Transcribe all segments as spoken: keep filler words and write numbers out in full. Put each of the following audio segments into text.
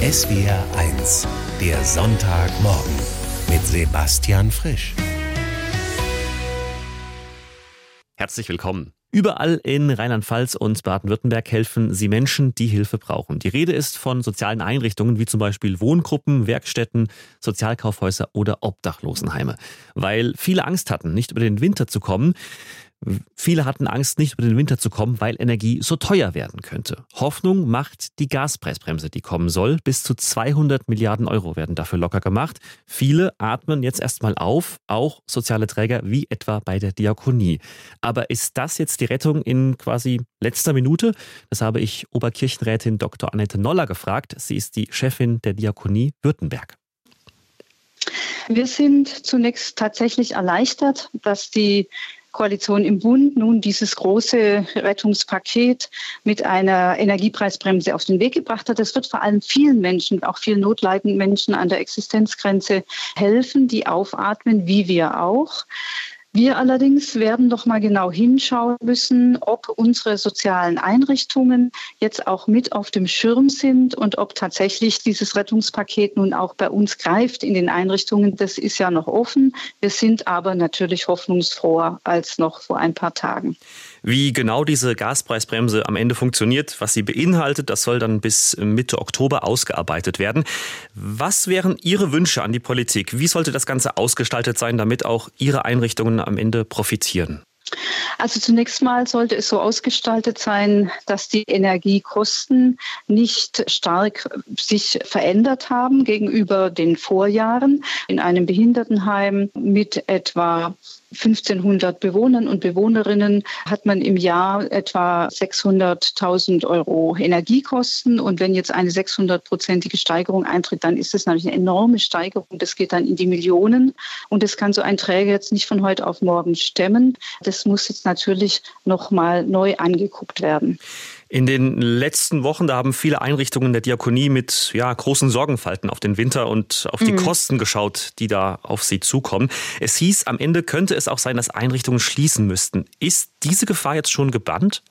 S W R eins, der Sonntagmorgen mit Sebastian Frisch. Herzlich willkommen. Überall in Rheinland-Pfalz und Baden-Württemberg helfen sie Menschen, die Hilfe brauchen. Die Rede ist von sozialen Einrichtungen wie zum Beispiel Wohngruppen, Werkstätten, Sozialkaufhäuser oder Obdachlosenheime. Weil viele Angst hatten, nicht über den Winter zu kommen. Viele hatten Angst, nicht über den Winter zu kommen, weil Energie so teuer werden könnte. Hoffnung macht die Gaspreisbremse, die kommen soll. Bis zu zweihundert Milliarden Euro werden dafür locker gemacht. Viele atmen jetzt erstmal auf, auch soziale Träger wie etwa bei der Diakonie. Aber ist das jetzt die Rettung in quasi letzter Minute? Das habe ich Oberkirchenrätin Doktor Annette Noller gefragt. Sie ist die Chefin der Diakonie Württemberg. Wir sind zunächst tatsächlich erleichtert, dass die Koalition im Bund nun dieses große Rettungspaket mit einer Energiepreisbremse auf den Weg gebracht hat. Das wird vor allem vielen Menschen, auch vielen notleidenden Menschen an der Existenzgrenze helfen, die aufatmen, wie wir auch. Wir allerdings werden doch mal genau hinschauen müssen, ob unsere sozialen Einrichtungen jetzt auch mit auf dem Schirm sind und ob tatsächlich dieses Rettungspaket nun auch bei uns greift in den Einrichtungen. Das ist ja noch offen. Wir sind aber natürlich hoffnungsfroher als noch vor ein paar Tagen. Wie genau diese Gaspreisbremse am Ende funktioniert, was sie beinhaltet, das soll dann bis Mitte Oktober ausgearbeitet werden. Was wären Ihre Wünsche an die Politik? Wie sollte das Ganze ausgestaltet sein, damit auch Ihre Einrichtungen am Ende profitieren? Also zunächst mal sollte es so ausgestaltet sein, dass die Energiekosten nicht stark sich verändert haben gegenüber den Vorjahren. In einem Behindertenheim mit etwa fünfzehnhundert Bewohnern und Bewohnerinnen hat man im Jahr etwa sechshunderttausend Euro Energiekosten. Und wenn jetzt eine sechshundertprozentige Steigerung eintritt, dann ist das natürlich eine enorme Steigerung. Das geht dann in die Millionen. Und das kann so ein Träger jetzt nicht von heute auf morgen stemmen. Das muss jetzt natürlich nochmal neu angeguckt werden. In den letzten Wochen, da haben viele Einrichtungen der Diakonie mit ja, großen Sorgenfalten auf den Winter und auf die mhm. Kosten geschaut, die da auf sie zukommen. Es hieß, am Ende könnte es auch sein, dass Einrichtungen schließen müssten. Ist diese Gefahr jetzt schon gebannt?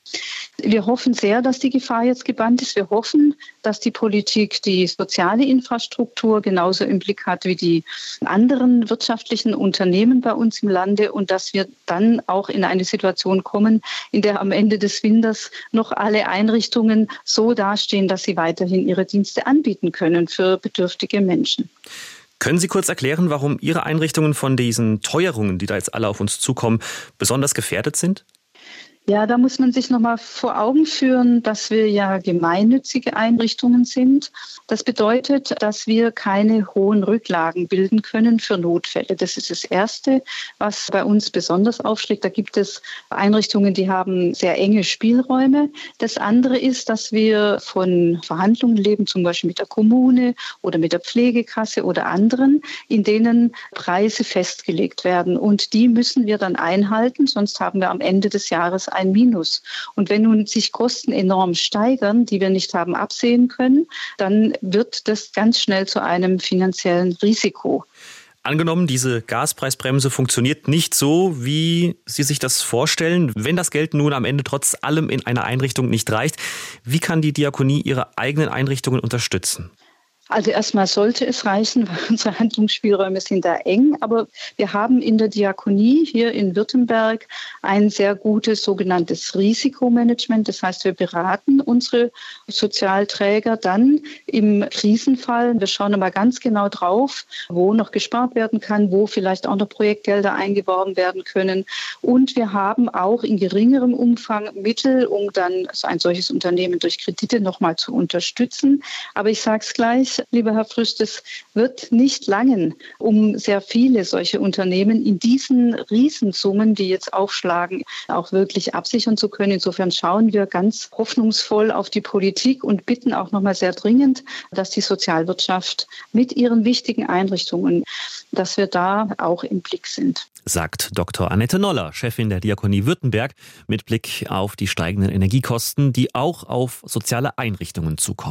Wir hoffen sehr, dass die Gefahr jetzt gebannt ist. Wir hoffen, dass die Politik die soziale Infrastruktur genauso im Blick hat wie die anderen wirtschaftlichen Unternehmen bei uns im Lande und dass wir dann auch in eine Situation kommen, in der am Ende des Winters noch alle Einrichtungen so dastehen, dass sie weiterhin ihre Dienste anbieten können für bedürftige Menschen. Können Sie kurz erklären, warum Ihre Einrichtungen von diesen Teuerungen, die da jetzt alle auf uns zukommen, besonders gefährdet sind? Ja, da muss man sich nochmal vor Augen führen, dass wir ja gemeinnützige Einrichtungen sind. Das bedeutet, dass wir keine hohen Rücklagen bilden können für Notfälle. Das ist das Erste, was bei uns besonders aufschlägt. Da gibt es Einrichtungen, die haben sehr enge Spielräume. Das andere ist, dass wir von Verhandlungen leben, zum Beispiel mit der Kommune oder mit der Pflegekasse oder anderen, in denen Preise festgelegt werden. Und die müssen wir dann einhalten, sonst haben wir am Ende des Jahres ein Minus. Und wenn nun sich Kosten enorm steigern, die wir nicht haben absehen können, dann wird das ganz schnell zu einem finanziellen Risiko. Angenommen, diese Gaspreisbremse funktioniert nicht so, wie Sie sich das vorstellen. Wenn das Geld nun am Ende trotz allem in einer Einrichtung nicht reicht, wie kann die Diakonie ihre eigenen Einrichtungen unterstützen? Also erstmal sollte es reichen, weil unsere Handlungsspielräume sind da eng. Aber wir haben in der Diakonie hier in Württemberg ein sehr gutes sogenanntes Risikomanagement. Das heißt, wir beraten unsere Sozialträger dann im Krisenfall. Wir schauen immer ganz genau drauf, wo noch gespart werden kann, wo vielleicht auch noch Projektgelder eingeworben werden können. Und wir haben auch in geringerem Umfang Mittel, um dann so ein solches Unternehmen durch Kredite nochmal zu unterstützen. Aber ich sage es gleich, lieber Herr Frisch, das wird nicht langen, um sehr viele solche Unternehmen in diesen Riesensummen, die jetzt aufschlagen, auch wirklich absichern zu können. Insofern schauen wir ganz hoffnungsvoll auf die Politik und bitten auch nochmal sehr dringend, dass die Sozialwirtschaft mit ihren wichtigen Einrichtungen, dass wir da auch im Blick sind. Sagt Doktor Annette Noller, Chefin der Diakonie Württemberg, mit Blick auf die steigenden Energiekosten, die auch auf soziale Einrichtungen zukommen.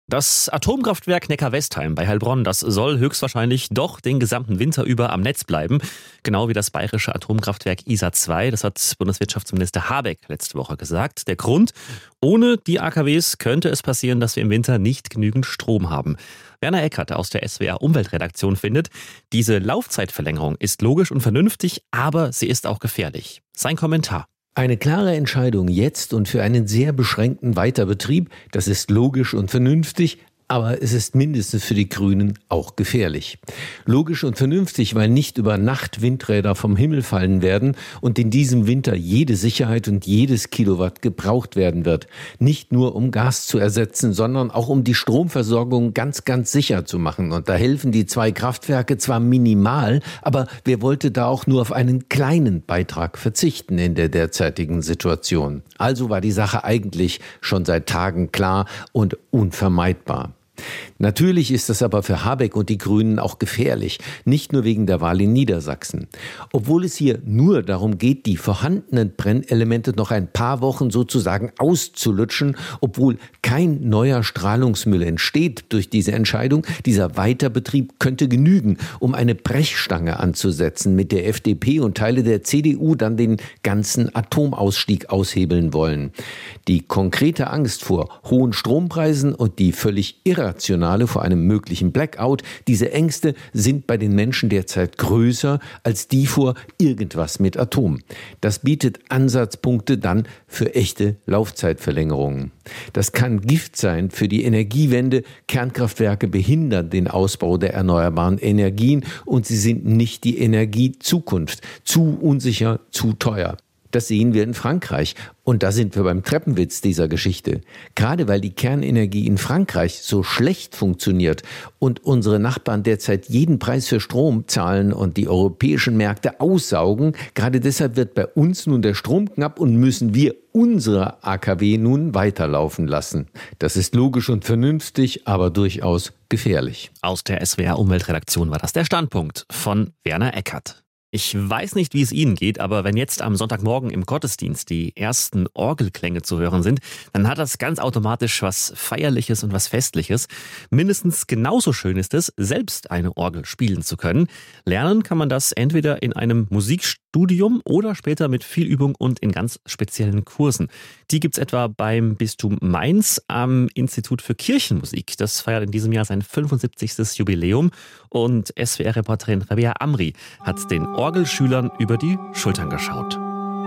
Das Atomkraftwerk Neckar-Westheim bei Heilbronn, das soll höchstwahrscheinlich doch den gesamten Winter über am Netz bleiben. Genau wie das bayerische Atomkraftwerk I S A zwei. Das hat Bundeswirtschaftsminister Habeck letzte Woche gesagt. Der Grund: Ohne die A K Ws könnte es passieren, dass wir im Winter nicht genügend Strom haben. Werner Eckert aus der S W R Umweltredaktion findet, diese Laufzeitverlängerung ist logisch und vernünftig, aber sie ist auch gefährlich. Sein Kommentar: Eine klare Entscheidung jetzt und für einen sehr beschränkten Weiterbetrieb, das ist logisch und vernünftig, aber es ist mindestens für die Grünen auch gefährlich. Logisch und vernünftig, weil nicht über Nacht Windräder vom Himmel fallen werden und in diesem Winter jede Sicherheit und jedes Kilowatt gebraucht werden wird. Nicht nur um Gas zu ersetzen, sondern auch um die Stromversorgung ganz, ganz sicher zu machen. Und da helfen die zwei Kraftwerke zwar minimal, aber wer wollte da auch nur auf einen kleinen Beitrag verzichten in der derzeitigen Situation? Also war die Sache eigentlich schon seit Tagen klar und unvermeidbar. Natürlich ist das aber für Habeck und die Grünen auch gefährlich, nicht nur wegen der Wahl in Niedersachsen. Obwohl es hier nur darum geht, die vorhandenen Brennelemente noch ein paar Wochen sozusagen auszulutschen, obwohl kein neuer Strahlungsmüll entsteht durch diese Entscheidung, dieser Weiterbetrieb könnte genügen, um eine Brechstange anzusetzen, mit der F D P und Teile der C D U dann den ganzen Atomausstieg aushebeln wollen. Die konkrete Angst vor hohen Strompreisen und die völlig irrationale vor einem möglichen Blackout, diese Ängste sind bei den Menschen derzeit größer als die vor irgendwas mit Atom. Das bietet Ansatzpunkte dann für echte Laufzeitverlängerungen. Das kann Gift sein für die Energiewende. Kernkraftwerke behindern den Ausbau der erneuerbaren Energien und sie sind nicht die Energiezukunft. Zu unsicher, zu teuer. Das sehen wir in Frankreich. Und da sind wir beim Treppenwitz dieser Geschichte. Gerade weil die Kernenergie in Frankreich so schlecht funktioniert und unsere Nachbarn derzeit jeden Preis für Strom zahlen und die europäischen Märkte aussaugen, gerade deshalb wird bei uns nun der Strom knapp und müssen wir unsere A K W nun weiterlaufen lassen. Das ist logisch und vernünftig, aber durchaus gefährlich. Aus der S W R Umweltredaktion war das der Standpunkt von Werner Eckert. Ich weiß nicht, wie es Ihnen geht, aber wenn jetzt am Sonntagmorgen im Gottesdienst die ersten Orgelklänge zu hören sind, dann hat das ganz automatisch was Feierliches und was Festliches. Mindestens genauso schön ist es, selbst eine Orgel spielen zu können. Lernen kann man das entweder in einem Musikstudium oder später mit viel Übung und in ganz speziellen Kursen. Die gibt's etwa beim Bistum Mainz am Institut für Kirchenmusik. Das feiert in diesem Jahr sein fünfundsiebzigstes Jubiläum und S W R-Reporterin Rabea Amri hat den Orgelschülern über die Schultern geschaut.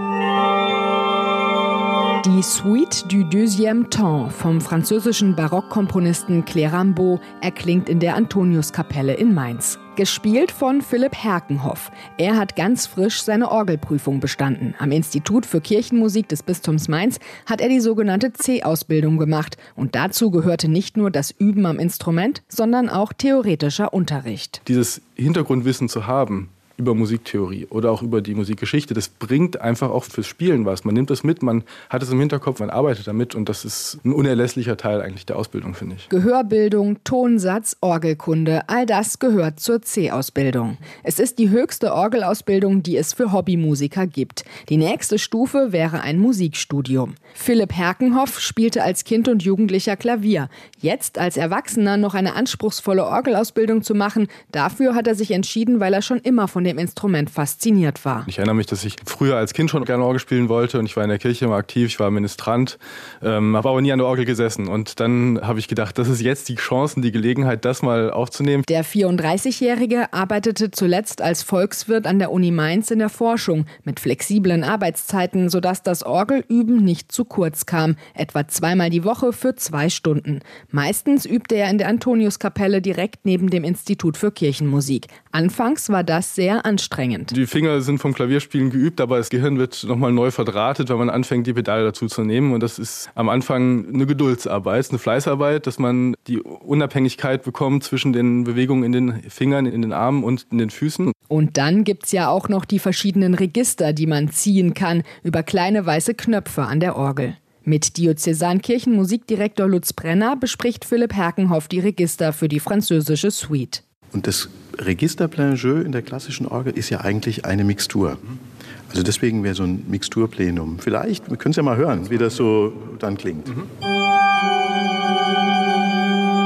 Die Suite du Deuxième Temps vom französischen Barockkomponisten Claire Rimbaud erklingt in der Antoniuskapelle in Mainz. Gespielt von Philipp Herkenhoff. Er hat ganz frisch seine Orgelprüfung bestanden. Am Institut für Kirchenmusik des Bistums Mainz hat er die sogenannte C-Ausbildung gemacht. Und dazu gehörte nicht nur das Üben am Instrument, sondern auch theoretischer Unterricht. Dieses Hintergrundwissen zu haben über Musiktheorie oder auch über die Musikgeschichte, das bringt einfach auch fürs Spielen was. Man nimmt das mit, man hat es im Hinterkopf, man arbeitet damit und das ist ein unerlässlicher Teil eigentlich der Ausbildung, finde ich. Gehörbildung, Tonsatz, Orgelkunde, all das gehört zur C-Ausbildung. Es ist die höchste Orgelausbildung, die es für Hobbymusiker gibt. Die nächste Stufe wäre ein Musikstudium. Philipp Herkenhoff spielte als Kind und Jugendlicher Klavier. Jetzt als Erwachsener noch eine anspruchsvolle Orgelausbildung zu machen, dafür hat er sich entschieden, weil er schon immer von dem Instrument fasziniert war. Ich erinnere mich, dass ich früher als Kind schon gerne Orgel spielen wollte und ich war in der Kirche immer aktiv, ich war Ministrant, ähm, habe aber nie an der Orgel gesessen und dann habe ich gedacht, das ist jetzt die Chance und die Gelegenheit, das mal aufzunehmen. Der vierunddreißigjährige arbeitete zuletzt als Volkswirt an der Uni Mainz in der Forschung mit flexiblen Arbeitszeiten, sodass das Orgelüben nicht zu kurz kam, etwa zweimal die Woche für zwei Stunden. Meistens übte er in der Antoniuskapelle direkt neben dem Institut für Kirchenmusik. Anfangs war das sehr anstrengend. Die Finger sind vom Klavierspielen geübt, aber das Gehirn wird nochmal neu verdrahtet, weil man anfängt, die Pedale dazu zu nehmen. Und das ist am Anfang eine Geduldsarbeit, eine Fleißarbeit, dass man die Unabhängigkeit bekommt zwischen den Bewegungen in den Fingern, in den Armen und in den Füßen. Und dann gibt's ja auch noch die verschiedenen Register, die man ziehen kann, über kleine weiße Knöpfe an der Orgel. Mit Diözesan-Kirchenmusikdirektor Lutz Brenner bespricht Philipp Herkenhoff die Register für die französische Suite. Und das Register Plein Jeu in der klassischen Orgel ist ja eigentlich eine Mixtur. Also deswegen wäre so ein Mixturplenum. Vielleicht, wir können es ja mal hören, wie das so dann klingt. Mhm.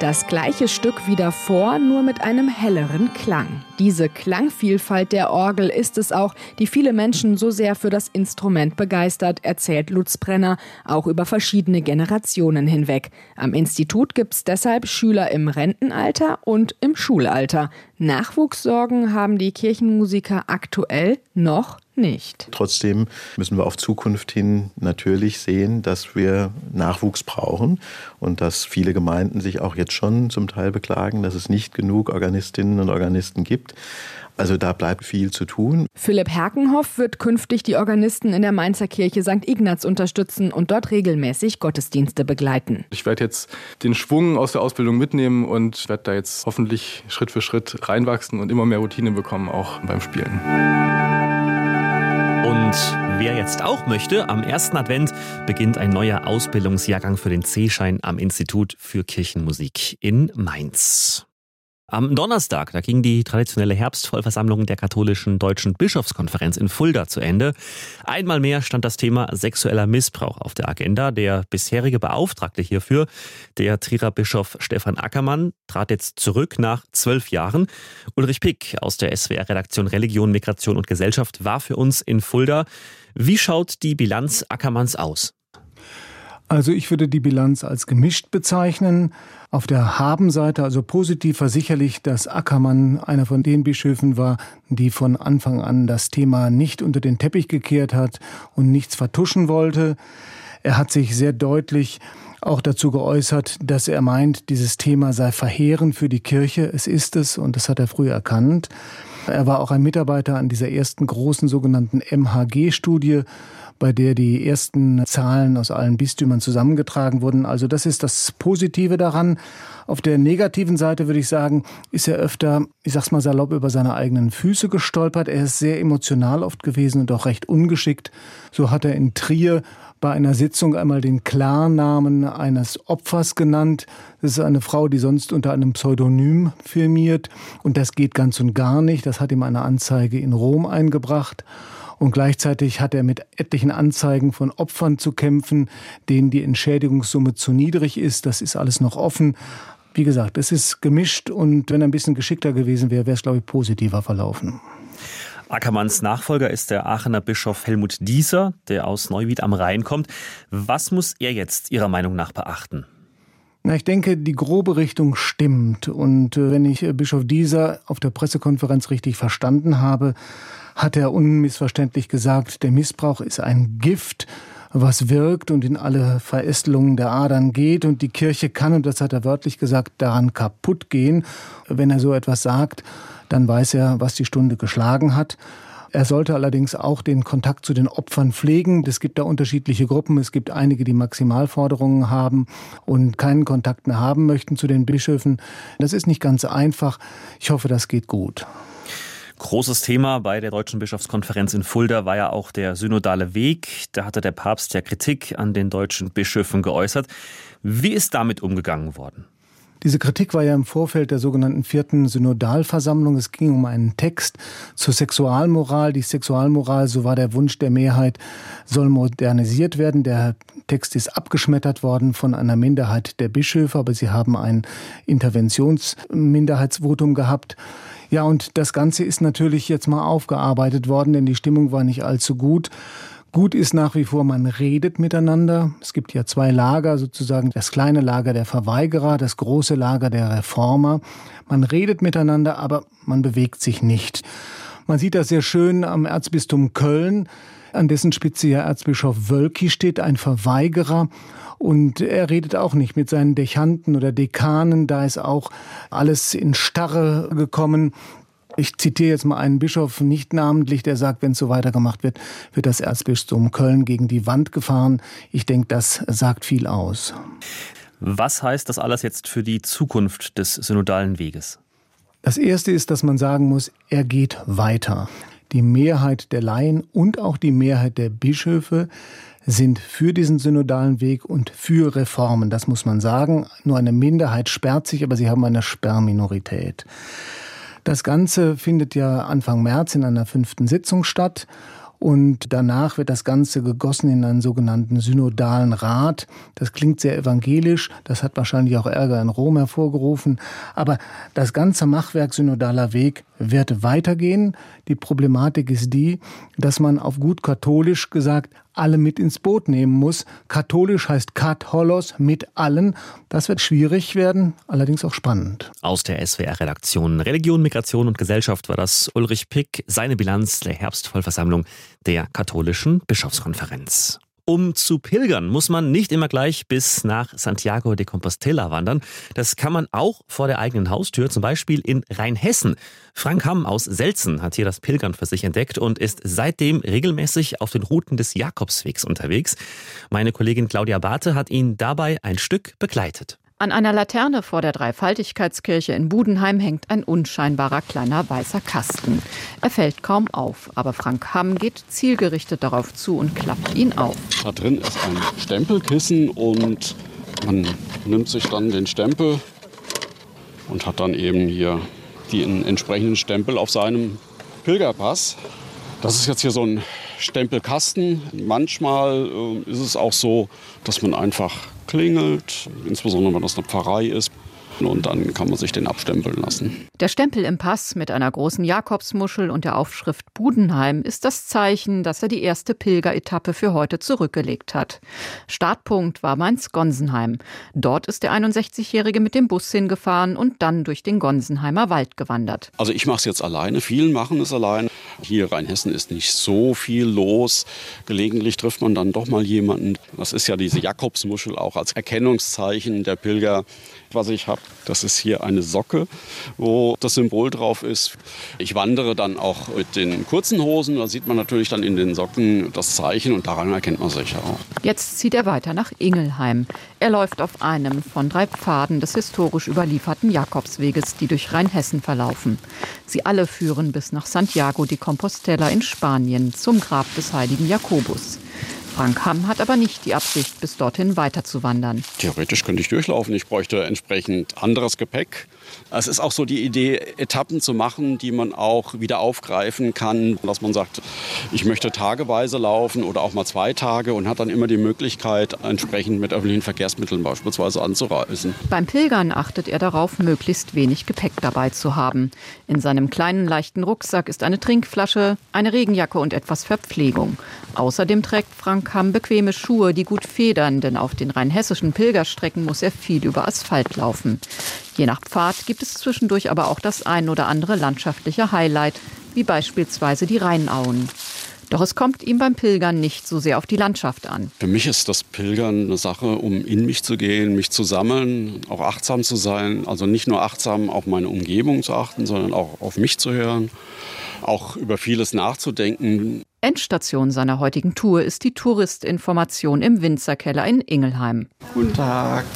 Das gleiche Stück wie davor, nur mit einem helleren Klang. Diese Klangvielfalt der Orgel ist es auch, die viele Menschen so sehr für das Instrument begeistert, erzählt Lutz Brenner, auch über verschiedene Generationen hinweg. Am Institut gibt es deshalb Schüler im Rentenalter und im Schulalter. Nachwuchssorgen haben die Kirchenmusiker aktuell noch nicht. Trotzdem müssen wir auf Zukunft hin natürlich sehen, dass wir Nachwuchs brauchen und dass viele Gemeinden sich auch jetzt schon zum Teil beklagen, dass es nicht genug Organistinnen und Organisten gibt. Also da bleibt viel zu tun. Philipp Herkenhoff wird künftig die Organisten in der Mainzer Kirche Sankt Ignaz unterstützen und dort regelmäßig Gottesdienste begleiten. Ich werde jetzt den Schwung aus der Ausbildung mitnehmen und werde da jetzt hoffentlich Schritt für Schritt reinwachsen und immer mehr Routine bekommen, auch beim Spielen. Und wer jetzt auch möchte, am ersten Advent beginnt ein neuer Ausbildungsjahrgang für den C-Schein am Institut für Kirchenmusik in Mainz. Am Donnerstag, da ging die traditionelle Herbstvollversammlung der katholischen Deutschen Bischofskonferenz in Fulda zu Ende. Einmal mehr stand das Thema sexueller Missbrauch auf der Agenda. Der bisherige Beauftragte hierfür, der Trierer Bischof Stefan Ackermann, trat jetzt zurück nach zwölf Jahren. Ulrich Pick aus der S W R-Redaktion Religion, Migration und Gesellschaft war für uns in Fulda. Wie schaut die Bilanz Ackermanns aus? Also ich würde die Bilanz als gemischt bezeichnen. Auf der Habenseite, also positiv, war sicherlich, dass Ackermann einer von den Bischöfen war, die von Anfang an das Thema nicht unter den Teppich gekehrt hat und nichts vertuschen wollte. Er hat sich sehr deutlich auch dazu geäußert, dass er meint, dieses Thema sei verheerend für die Kirche. Es ist es und das hat er früh erkannt. Er war auch ein Mitarbeiter an dieser ersten großen sogenannten M H G-Studie, bei der die ersten Zahlen aus allen Bistümern zusammengetragen wurden. Also das ist das Positive daran. Auf der negativen Seite würde ich sagen, ist er öfter, ich sag's mal salopp, über seine eigenen Füße gestolpert. Er ist sehr emotional oft gewesen und auch recht ungeschickt. So hat er in Trier bei einer Sitzung einmal den Klarnamen eines Opfers genannt. Das ist eine Frau, die sonst unter einem Pseudonym firmiert. Und das geht ganz und gar nicht. Das hat ihm eine Anzeige in Rom eingebracht. Und gleichzeitig hat er mit etlichen Anzeigen von Opfern zu kämpfen, denen die Entschädigungssumme zu niedrig ist. Das ist alles noch offen. Wie gesagt, es ist gemischt und wenn er ein bisschen geschickter gewesen wäre, wäre es, glaube ich, positiver verlaufen. Ackermanns Nachfolger ist der Aachener Bischof Helmut Dieser, der aus Neuwied am Rhein kommt. Was muss er jetzt Ihrer Meinung nach beachten? Na, ich denke, die grobe Richtung stimmt. Und äh, wenn ich äh, Bischof Dieser auf der Pressekonferenz richtig verstanden habe, hat er unmissverständlich gesagt, der Missbrauch ist ein Gift, was wirkt und in alle Verästelungen der Adern geht. Und die Kirche kann, und das hat er wörtlich gesagt, daran kaputt gehen. Wenn er so etwas sagt, dann weiß er, was die Stunde geschlagen hat. Er sollte allerdings auch den Kontakt zu den Opfern pflegen. Es gibt da unterschiedliche Gruppen. Es gibt einige, die Maximalforderungen haben und keinen Kontakt mehr haben möchten zu den Bischöfen. Das ist nicht ganz einfach. Ich hoffe, das geht gut. Großes Thema bei der Deutschen Bischofskonferenz in Fulda war ja auch der synodale Weg. Da hatte der Papst ja Kritik an den deutschen Bischöfen geäußert. Wie ist damit umgegangen worden? Diese Kritik war ja im Vorfeld der sogenannten vierten Synodalversammlung. Es ging um einen Text zur Sexualmoral. Die Sexualmoral, so war der Wunsch der Mehrheit, soll modernisiert werden. Der Text ist abgeschmettert worden von einer Minderheit der Bischöfe, aber sie haben ein Interventionsminderheitsvotum gehabt. Ja, und das Ganze ist natürlich jetzt mal aufgearbeitet worden, denn die Stimmung war nicht allzu gut. Gut ist nach wie vor, man redet miteinander. Es gibt ja zwei Lager, sozusagen das kleine Lager der Verweigerer, das große Lager der Reformer. Man redet miteinander, aber man bewegt sich nicht. Man sieht das sehr schön am Erzbistum Köln, an dessen Spitze ja Erzbischof Wölki steht, ein Verweigerer. Und er redet auch nicht mit seinen Dechanten oder Dekanen. Da ist auch alles in Starre gekommen. Ich zitiere jetzt mal einen Bischof, nicht namentlich, der sagt, wenn es so weitergemacht wird, wird das Erzbistum Köln gegen die Wand gefahren. Ich denke, das sagt viel aus. Was heißt das alles jetzt für die Zukunft des synodalen Weges? Das Erste ist, dass man sagen muss, er geht weiter. Die Mehrheit der Laien und auch die Mehrheit der Bischöfe sind für diesen synodalen Weg und für Reformen. Das muss man sagen. Nur eine Minderheit sperrt sich, aber sie haben eine Sperrminorität. Das Ganze findet ja Anfang März in einer fünften Sitzung statt. und danach wird das Ganze gegossen in einen sogenannten synodalen Rat. Das klingt sehr evangelisch, das hat wahrscheinlich auch Ärger in Rom hervorgerufen, aber das ganze Machwerk synodaler Weg wird weitergehen. Die Problematik ist die, dass man auf gut katholisch gesagt alle mit ins Boot nehmen muss. Katholisch heißt katholos, mit allen. Das wird schwierig werden, allerdings auch spannend. Aus der S W R-Redaktion Religion, Migration und Gesellschaft war das Ulrich Pick, seine Bilanz der Herbstvollversammlung der Katholischen Bischofskonferenz. Um zu pilgern, muss man nicht immer gleich bis nach Santiago de Compostela wandern. Das kann man auch vor der eigenen Haustür, zum Beispiel in Rheinhessen. Frank Hamm aus Selzen hat hier das Pilgern für sich entdeckt und ist seitdem regelmäßig auf den Routen des Jakobswegs unterwegs. Meine Kollegin Claudia Barthe hat ihn dabei ein Stück begleitet. An einer Laterne vor der Dreifaltigkeitskirche in Budenheim hängt ein unscheinbarer kleiner weißer Kasten. Er fällt kaum auf, aber Frank Hamm geht zielgerichtet darauf zu und klappt ihn auf. Da drin ist ein Stempelkissen und man nimmt sich dann den Stempel und hat dann eben hier den entsprechenden Stempel auf seinem Pilgerpass. Das ist jetzt hier so ein Stempelkasten. Manchmal äh, ist es auch so, dass man einfach klingelt, insbesondere wenn das eine Pfarrei ist. Und dann kann man sich den abstempeln lassen. Der Stempel im Pass mit einer großen Jakobsmuschel und der Aufschrift Budenheim ist das Zeichen, dass er die erste Pilgeretappe für heute zurückgelegt hat. Startpunkt war Mainz-Gonsenheim. Dort ist der einundsechzigjährige mit dem Bus hingefahren und dann durch den Gonsenheimer Wald gewandert. Also ich mache es jetzt alleine, vielen machen es alleine. Hier in Rheinhessen ist nicht so viel los. Gelegentlich trifft man dann doch mal jemanden. Das ist ja diese Jakobsmuschel auch als Erkennungszeichen der Pilger. Was ich habe, das ist hier eine Socke, wo das Symbol drauf ist. Ich wandere dann auch mit den kurzen Hosen. Da sieht man natürlich dann in den Socken das Zeichen und daran erkennt man sich auch. Jetzt zieht er weiter nach Ingelheim. Er läuft auf einem von drei Pfaden des historisch überlieferten Jakobsweges, die durch Rheinhessen verlaufen. Sie alle führen bis nach Santiago de Compostela in Spanien zum Grab des heiligen Jakobus. Frank Hamm hat aber nicht die Absicht, bis dorthin weiterzuwandern. Theoretisch könnte ich durchlaufen. Ich bräuchte entsprechend anderes Gepäck. Es ist auch so die Idee, Etappen zu machen, die man auch wieder aufgreifen kann. Dass man sagt, ich möchte tageweise laufen oder auch mal zwei Tage und hat dann immer die Möglichkeit, entsprechend mit öffentlichen Verkehrsmitteln beispielsweise anzureisen. Beim Pilgern achtet er darauf, möglichst wenig Gepäck dabei zu haben. In seinem kleinen, leichten Rucksack ist eine Trinkflasche, eine Regenjacke und etwas Verpflegung. Außerdem trägt Frank Hamm bequeme Schuhe, die gut federn, denn auf den rheinhessischen Pilgerstrecken muss er viel über Asphalt laufen. Je nach Pfad gibt es zwischendurch aber auch das ein oder andere landschaftliche Highlight, wie beispielsweise die Rheinauen. Doch es kommt ihm beim Pilgern nicht so sehr auf die Landschaft an. Für mich ist das Pilgern eine Sache, um in mich zu gehen, mich zu sammeln, auch achtsam zu sein. Also nicht nur achtsam auf meine Umgebung zu achten, sondern auch auf mich zu hören, auch über vieles nachzudenken. Endstation seiner heutigen Tour ist die Touristinformation im Winzerkeller in Ingelheim. Guten Tag.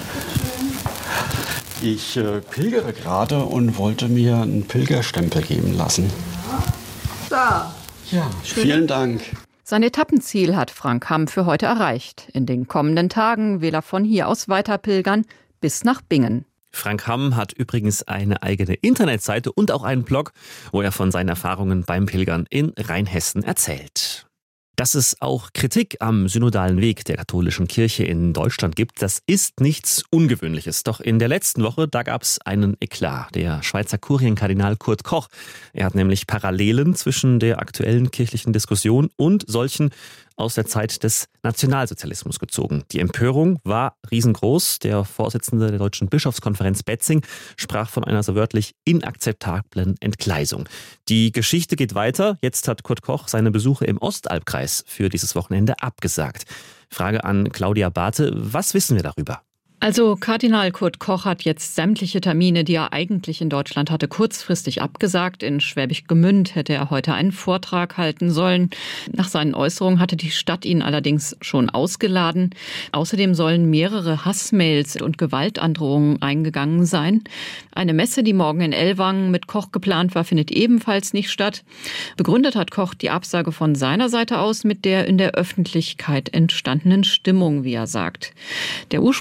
Ich äh, pilgere gerade und wollte mir einen Pilgerstempel geben lassen. Da. Ja, vielen Dank. Sein Etappenziel hat Frank Hamm für heute erreicht. In den kommenden Tagen will er von hier aus weiter pilgern bis nach Bingen. Frank Hamm hat übrigens eine eigene Internetseite und auch einen Blog, wo er von seinen Erfahrungen beim Pilgern in Rheinhessen erzählt. Dass es auch Kritik am synodalen Weg der katholischen Kirche in Deutschland gibt, das ist nichts Ungewöhnliches. Doch in der letzten Woche, da gab es einen Eklat. Der Schweizer Kurienkardinal Kurt Koch, er hat nämlich Parallelen zwischen der aktuellen kirchlichen Diskussion und solchen aus der Zeit des Nationalsozialismus gezogen. Die Empörung war riesengroß. Der Vorsitzende der Deutschen Bischofskonferenz Betzing sprach von einer so wörtlich inakzeptablen Entgleisung. Die Geschichte geht weiter. Jetzt hat Kurt Koch seine Besuche im Ostalbkreis für dieses Wochenende abgesagt. Frage an Claudia Barthe. Was wissen wir darüber? Also Kardinal Kurt Koch hat jetzt sämtliche Termine, die er eigentlich in Deutschland hatte, kurzfristig abgesagt. In Schwäbisch Gmünd hätte er heute einen Vortrag halten sollen. Nach seinen Äußerungen hatte die Stadt ihn allerdings schon ausgeladen. Außerdem sollen mehrere Hassmails und Gewaltandrohungen eingegangen sein. Eine Messe, die morgen in Ellwangen mit Koch geplant war, findet ebenfalls nicht statt. Begründet hat Koch die Absage von seiner Seite aus mit der in der Öffentlichkeit entstandenen Stimmung, wie er sagt. Der Ursprung des Ganzen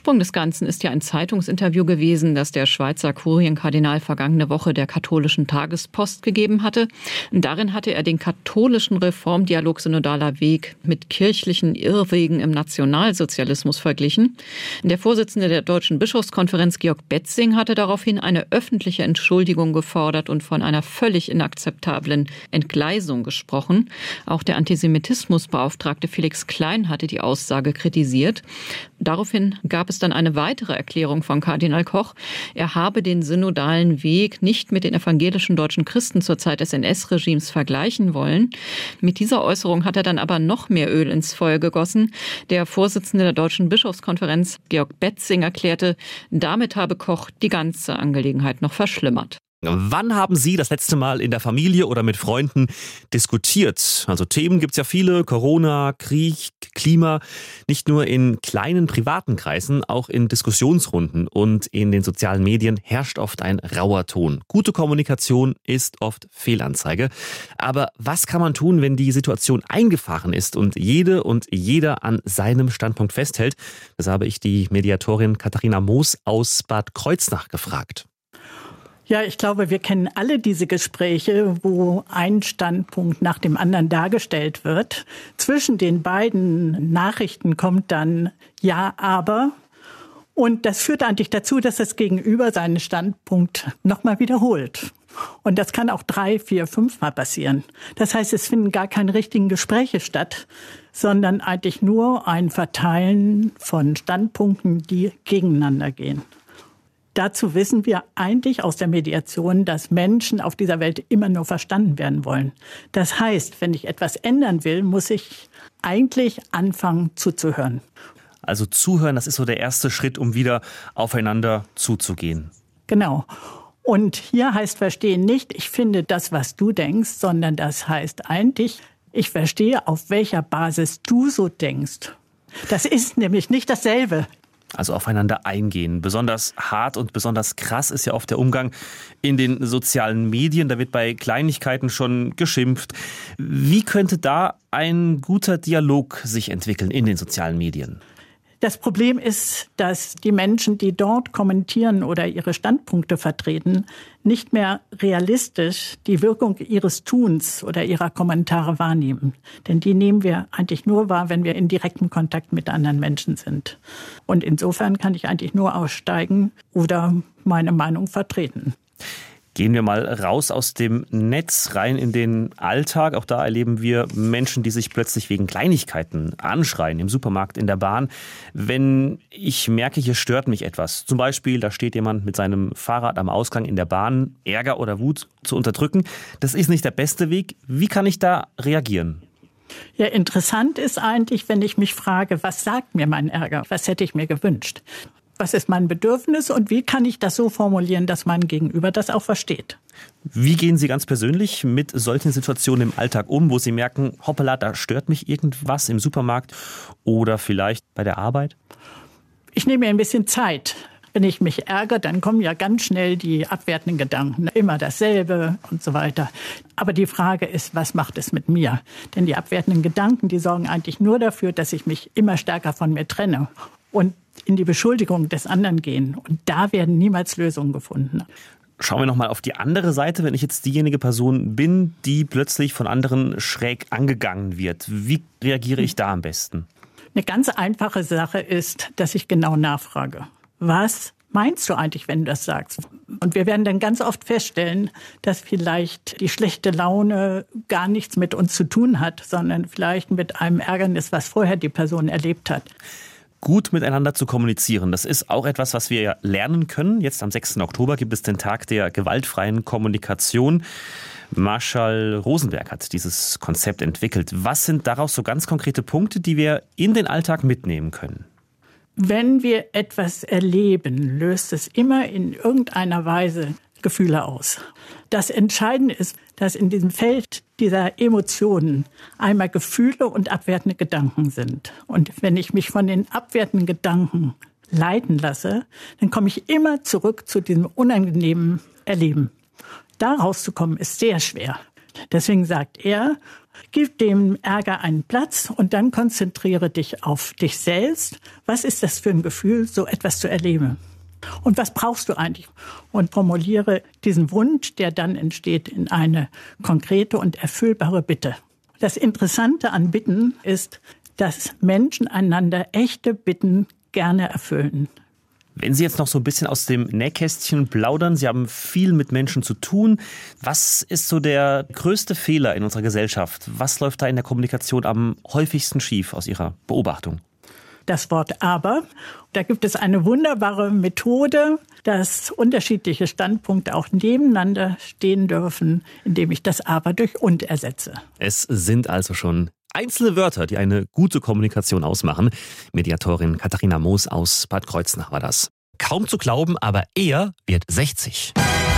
Ganzen ist ja ein Zeitungsinterview gewesen, das der Schweizer Kurienkardinal vergangene Woche der katholischen Tagespost gegeben hatte. Darin hatte er den katholischen Reformdialog Synodaler Weg mit kirchlichen Irrwegen im Nationalsozialismus verglichen. Der Vorsitzende der Deutschen Bischofskonferenz, Georg Betzing, hatte daraufhin eine öffentliche Entschuldigung gefordert und von einer völlig inakzeptablen Entgleisung gesprochen. Auch der Antisemitismusbeauftragte Felix Klein hatte die Aussage kritisiert. Daraufhin gab es dann eine weitere Erklärung von Kardinal Koch. Er habe den synodalen Weg nicht mit den evangelischen deutschen Christen zur Zeit des N S-Regimes vergleichen wollen. Mit dieser Äußerung hat er dann aber noch mehr Öl ins Feuer gegossen. Der Vorsitzende der Deutschen Bischofskonferenz, Georg Betzing, erklärte, damit habe Koch die ganze Angelegenheit noch verschlimmert. Wann haben Sie das letzte Mal in der Familie oder mit Freunden diskutiert? Also Themen gibt's ja viele, Corona, Krieg, Klima, nicht nur in kleinen privaten Kreisen, auch in Diskussionsrunden und in den sozialen Medien herrscht oft ein rauer Ton. Gute Kommunikation ist oft Fehlanzeige. Aber was kann man tun, wenn die Situation eingefahren ist und jede und jeder an seinem Standpunkt festhält? Das habe ich die Mediatorin Katharina Moos aus Bad Kreuznach gefragt. Ja, ich glaube, wir kennen alle diese Gespräche, wo ein Standpunkt nach dem anderen dargestellt wird. Zwischen den beiden Nachrichten kommt dann ja, aber. Und das führt eigentlich dazu, dass das Gegenüber seinen Standpunkt nochmal wiederholt. Und das kann auch drei, vier, fünf Mal passieren. Das heißt, es finden gar keine richtigen Gespräche statt, sondern eigentlich nur ein Verteilen von Standpunkten, die gegeneinander gehen. Dazu wissen wir eigentlich aus der Mediation, dass Menschen auf dieser Welt immer nur verstanden werden wollen. Das heißt, wenn ich etwas ändern will, muss ich eigentlich anfangen zuzuhören. Also zuhören, das ist so der erste Schritt, um wieder aufeinander zuzugehen. Genau. Und hier heißt verstehen nicht, ich finde das, was du denkst, sondern das heißt eigentlich, ich verstehe, auf welcher Basis du so denkst. Das ist nämlich nicht dasselbe. Also aufeinander eingehen. Besonders hart und besonders krass ist ja oft der Umgang in den sozialen Medien. Da wird bei Kleinigkeiten schon geschimpft. Wie könnte da ein guter Dialog sich entwickeln in den sozialen Medien? Das Problem ist, dass die Menschen, die dort kommentieren oder ihre Standpunkte vertreten, nicht mehr realistisch die Wirkung ihres Tuns oder ihrer Kommentare wahrnehmen. Denn die nehmen wir eigentlich nur wahr, wenn wir in direktem Kontakt mit anderen Menschen sind. Und insofern kann ich eigentlich nur aussteigen oder meine Meinung vertreten. Gehen wir mal raus aus dem Netz, rein in den Alltag. Auch da erleben wir Menschen, die sich plötzlich wegen Kleinigkeiten anschreien, im Supermarkt, in der Bahn. Wenn ich merke, hier stört mich etwas, zum Beispiel, da steht jemand mit seinem Fahrrad am Ausgang in der Bahn, Ärger oder Wut zu unterdrücken, das ist nicht der beste Weg. Wie kann ich da reagieren? Ja, interessant ist eigentlich, wenn ich mich frage, was sagt mir mein Ärger? Was hätte ich mir gewünscht? Was ist mein Bedürfnis und wie kann ich das so formulieren, dass mein Gegenüber das auch versteht? Wie gehen Sie ganz persönlich mit solchen Situationen im Alltag um, wo Sie merken, hoppala, da stört mich irgendwas im Supermarkt oder vielleicht bei der Arbeit? Ich nehme mir ein bisschen Zeit. Wenn ich mich ärgere, dann kommen ja ganz schnell die abwertenden Gedanken. Immer dasselbe und so weiter. Aber die Frage ist, was macht es mit mir? Denn die abwertenden Gedanken, die sorgen eigentlich nur dafür, dass ich mich immer stärker von mir trenne und in die Beschuldigung des anderen gehen. Und da werden niemals Lösungen gefunden. Schauen wir noch mal auf die andere Seite. Wenn ich jetzt diejenige Person bin, die plötzlich von anderen schräg angegangen wird, wie reagiere ich da am besten? Eine ganz einfache Sache ist, dass ich genau nachfrage. Was meinst du eigentlich, wenn du das sagst? Und wir werden dann ganz oft feststellen, dass vielleicht die schlechte Laune gar nichts mit uns zu tun hat, sondern vielleicht mit einem Ärgernis, was vorher die Person erlebt hat. Gut miteinander zu kommunizieren, das ist auch etwas, was wir lernen können. Jetzt am sechsten Oktober gibt es den Tag der gewaltfreien Kommunikation. Marschall Rosenberg hat dieses Konzept entwickelt. Was sind daraus so ganz konkrete Punkte, die wir in den Alltag mitnehmen können? Wenn wir etwas erleben, löst es immer in irgendeiner Weise Gefühle aus. Das Entscheidende ist, dass in diesem Feld dieser Emotionen einmal Gefühle und abwertende Gedanken sind. Und wenn ich mich von den abwertenden Gedanken leiten lasse, dann komme ich immer zurück zu diesem unangenehmen Erleben. Da rauszukommen ist sehr schwer. Deswegen sagt er, Gib dem Ärger einen Platz und dann konzentriere dich auf dich selbst. Was ist das für ein Gefühl, so etwas zu erleben? Und was brauchst du eigentlich? Und formuliere diesen Wunsch, der dann entsteht, in eine konkrete und erfüllbare Bitte. Das Interessante an Bitten ist, dass Menschen einander echte Bitten gerne erfüllen. Wenn Sie jetzt noch so ein bisschen aus dem Nähkästchen plaudern, Sie haben viel mit Menschen zu tun. Was ist so der größte Fehler in unserer Gesellschaft? Was läuft da in der Kommunikation am häufigsten schief aus Ihrer Beobachtung? Das Wort aber. Da gibt es eine wunderbare Methode, dass unterschiedliche Standpunkte auch nebeneinander stehen dürfen, indem ich das aber durch und ersetze. Es sind also schon einzelne Wörter, die eine gute Kommunikation ausmachen. Mediatorin Katharina Moos aus Bad Kreuznach war das. Kaum zu glauben, aber er wird sechzig.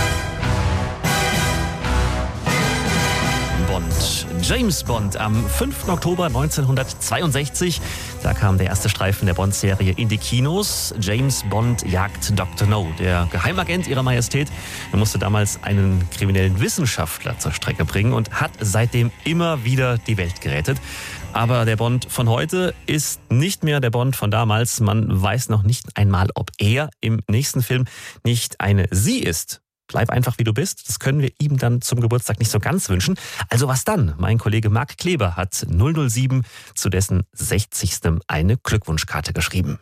Bond. James Bond am fünften Oktober neunzehnhundertzweiundsechzig. Da kam der erste Streifen der Bond-Serie in die Kinos. James Bond jagt Doktor No. Der Geheimagent ihrer Majestät er musste damals einen kriminellen Wissenschaftler zur Strecke bringen und hat seitdem immer wieder die Welt gerettet. Aber der Bond von heute ist nicht mehr der Bond von damals. Man weiß noch nicht einmal, ob er im nächsten Film nicht eine Sie ist. Bleib einfach, wie du bist. Das können wir ihm dann zum Geburtstag nicht so ganz wünschen. Also was dann? Mein Kollege Marc Kleber hat null null sieben zu dessen sechzigstem eine Glückwunschkarte geschrieben.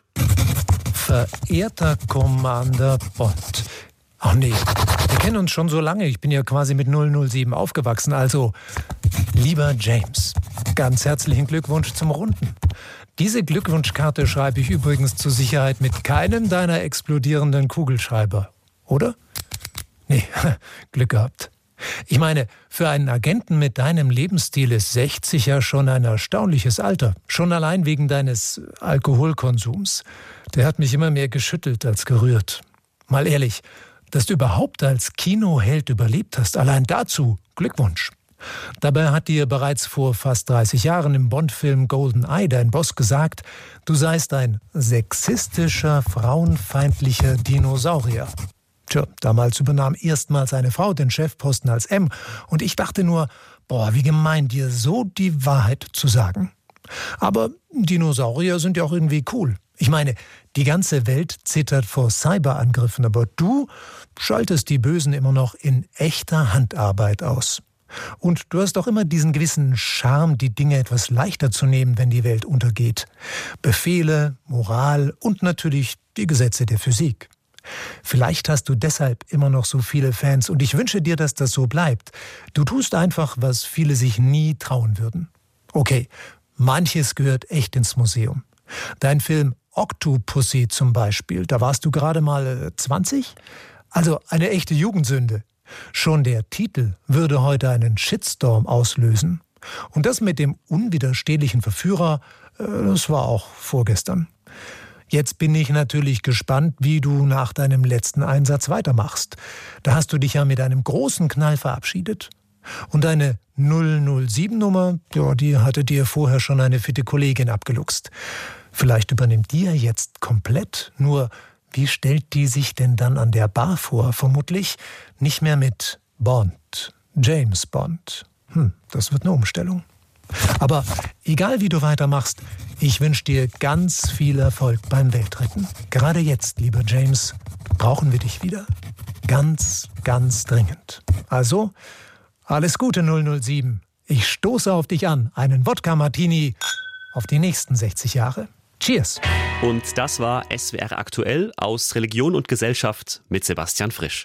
Verehrter Commander Bond. Ach nee, wir kennen uns schon so lange. Ich bin ja quasi mit null null sieben aufgewachsen. Also, lieber James, ganz herzlichen Glückwunsch zum Runden. Diese Glückwunschkarte schreibe ich übrigens zur Sicherheit mit keinem deiner explodierenden Kugelschreiber. Oder? Nee, Glück gehabt. Ich meine, für einen Agenten mit deinem Lebensstil ist sechzig ja schon ein erstaunliches Alter. Schon allein wegen deines Alkoholkonsums. Der hat mich immer mehr geschüttelt als gerührt. Mal ehrlich, dass du überhaupt als Kinoheld überlebt hast, allein dazu Glückwunsch. Dabei hat dir bereits vor fast dreißig Jahren im Bond-Film GoldenEye dein Boss gesagt, du seist ein sexistischer, frauenfeindlicher Dinosaurier. Tja, damals übernahm erstmals eine Frau den Chefposten als M. Und ich dachte nur, boah, wie gemein, dir so die Wahrheit zu sagen. Aber Dinosaurier sind ja auch irgendwie cool. Ich meine, die ganze Welt zittert vor Cyberangriffen, aber du schaltest die Bösen immer noch in echter Handarbeit aus. Und du hast auch immer diesen gewissen Charme, die Dinge etwas leichter zu nehmen, wenn die Welt untergeht. Befehle, Moral und natürlich die Gesetze der Physik. Vielleicht hast du deshalb immer noch so viele Fans und ich wünsche dir, dass das so bleibt. Du tust einfach, was viele sich nie trauen würden. Okay, manches gehört echt ins Museum. Dein Film Octopussy zum Beispiel, da warst du gerade mal zwanzig? Also eine echte Jugendsünde. Schon der Titel würde heute einen Shitstorm auslösen. Und das mit dem unwiderstehlichen Verführer, das war auch vorgestern. Jetzt bin ich natürlich gespannt, wie du nach deinem letzten Einsatz weitermachst. Da hast du dich ja mit einem großen Knall verabschiedet. Und deine null null sieben Nummer, ja, die hatte dir vorher schon eine fitte Kollegin abgeluchst. Vielleicht übernimmt die ja jetzt komplett. Nur, wie stellt die sich denn dann an der Bar vor? Vermutlich nicht mehr mit Bond, James Bond. Hm, das wird eine Umstellung. Aber egal wie du weitermachst, ich wünsche dir ganz viel Erfolg beim Weltretten. Gerade jetzt, lieber James, brauchen wir dich wieder. Ganz, ganz dringend. Also, alles Gute null null sieben. Ich stoße auf dich an. Einen Wodka-Martini auf die nächsten sechzig Jahre. Cheers! Und das war S W R aktuell aus Religion und Gesellschaft mit Sebastian Frisch.